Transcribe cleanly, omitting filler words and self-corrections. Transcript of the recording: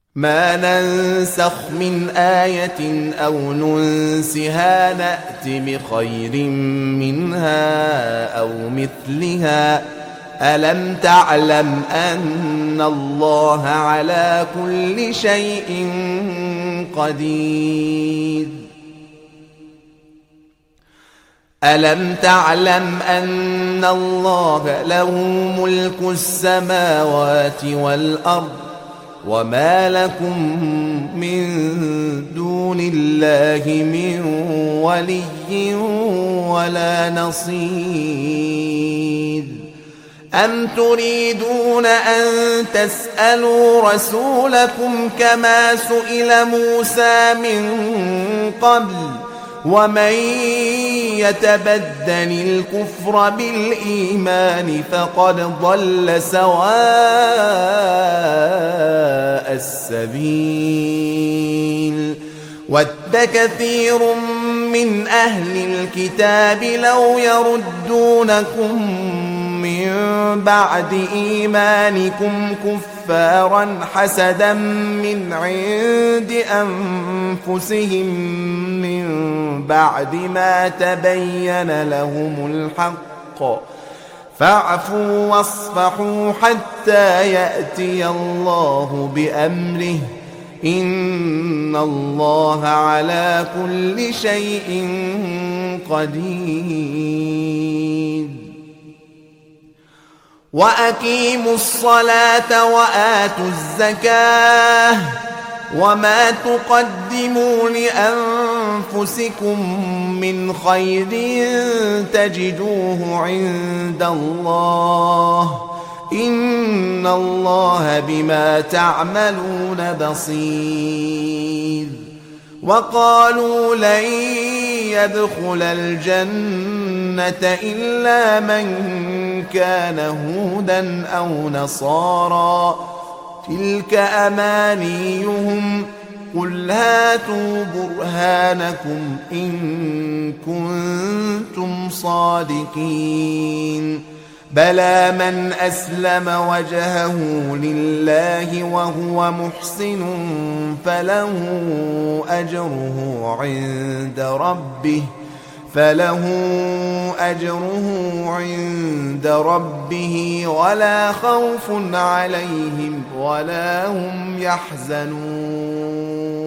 ما ننسخ من آية أو ننسها نأت بخير منها أو مثلها ألم تعلم أن الله على كل شيء قدير ألم تعلم أن الله له ملك السماوات والأرض وما لكم من دون الله من ولي ولا نصير أم تريدون أن تسألوا رسولكم كما سئل موسى من قبل ومن يتبدل الكفر بالإيمان فقد ضل سواء السبيل ود كثير من أهل الكتاب لو يردونكم من بعد إيمانكم كفارا حسدا من عند أنفسهم من بعد ما تبين لهم الحق فاعفوا واصفحوا حتى يأتي الله بأمره إن الله على كل شيء قدير وأقيموا الصلاة وآتوا الزكاة وما تقدموا لأنفسكم من خير تجدوه عند الله إن الله بما تعملون بصير وقالوا لن يدخل الجنة إلا من كان هودا أو نصارى تلك أمانيهم قل هاتوا برهانكم إن كنتم صادقين بلى من أسلم وجهه لله وهو محسن فله أجره عند ربه ولا خوف عليهم ولا هم يحزنون